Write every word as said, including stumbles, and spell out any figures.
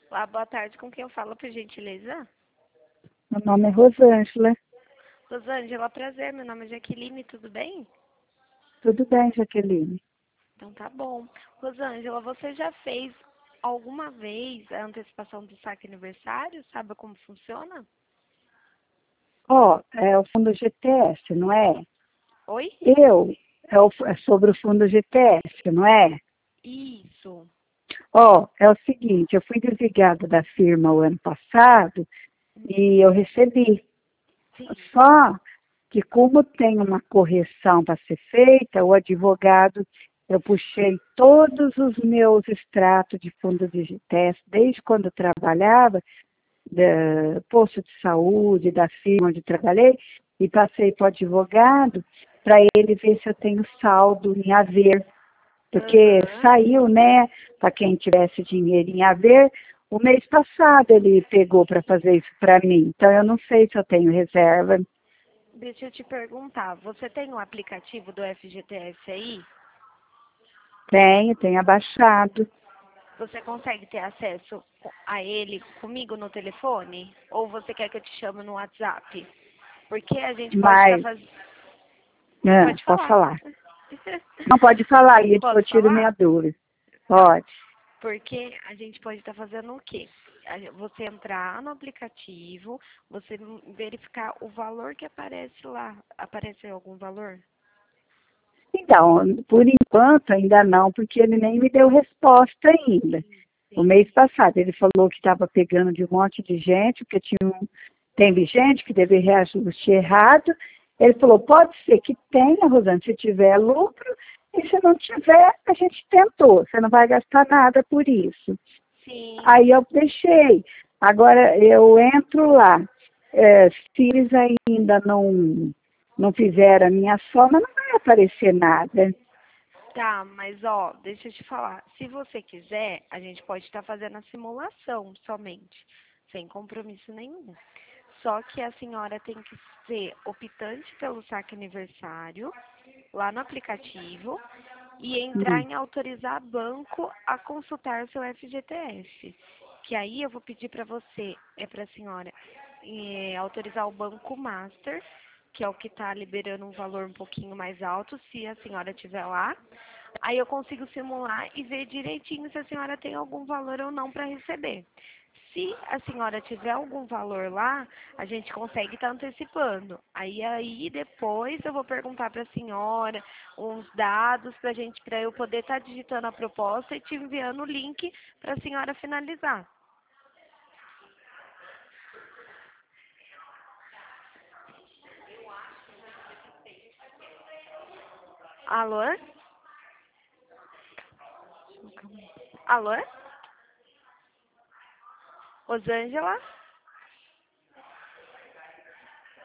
Olá, boa tarde. Com quem eu falo, por gentileza? Meu nome é Rosângela. Rosângela, prazer. Meu nome é Jaqueline, tudo bem? Tudo bem, Jaqueline? Então tá bom. Rosângela, você já fez alguma vez a antecipação do saque aniversário? Sabe como funciona? Ó, é o fundo G T S, não é? Oi? Eu, é, o- é sobre o fundo G T S, não é? Isso. Ó, é o seguinte, eu fui desligada da firma o ano passado e eu recebi. Sim. Só que como tem uma correção para ser feita, o advogado, eu puxei todos os meus extratos de fundo de G T S, desde quando eu trabalhava, da posto de saúde, da firma onde trabalhei, e passei para o advogado para ele ver se eu tenho saldo em haver, porque Aham. saiu, né, para quem tivesse dinheiro em haver, o mês passado ele pegou para fazer isso para mim, então eu não sei se eu tenho reserva. Deixa eu te perguntar, você tem o aplicativo do F G T S aí? Tenho, tenho abaixado, Você consegue ter acesso a ele comigo no telefone? Ou você quer que eu te chame no WhatsApp? Porque a gente pode estar mas, fazendo. ah, Pode posso falar. falar. Não pode falar, aí Posso eu tiro minha falar? dúvida. Tá. Pode. Porque a gente pode estar fazendo o quê? A gen- Você entrar no aplicativo, você verificar o valor que aparece lá. Aparece algum valor? Então, por enquanto ainda não, porque ele nem me deu resposta ainda. O Sim. mês passado ele falou que estava pegando de um monte de gente, porque tinha um, teve gente que teve reajuste errado. Ele falou, pode ser que tenha, Rosana, se tiver lucro, e se não tiver, a gente tentou, você não vai gastar nada por isso. Sim. Aí eu deixei. Agora eu entro lá. É, se eles ainda não, não fizeram a minha soma, não vai aparecer nada. Tá, mas ó, deixa eu te falar. Se você quiser, a gente pode estar fazendo a simulação somente, sem compromisso nenhum. Só que a senhora tem que ser optante pelo saque aniversário lá no aplicativo e entrar Hum. em autorizar banco a consultar seu F G T S. Que aí eu vou pedir para você, é para a senhora, eh, autorizar o Banco Master, que é o que está liberando um valor um pouquinho mais alto, se a senhora tiver lá. Aí eu consigo simular e ver direitinho se a senhora tem algum valor ou não para receber. Se a senhora tiver algum valor lá, a gente consegue estar antecipando. Aí aí depois eu vou perguntar para a senhora uns dados para gente, para eu poder estar digitando a proposta e te enviando o link para a senhora finalizar. Alô? Alô? Rosângela?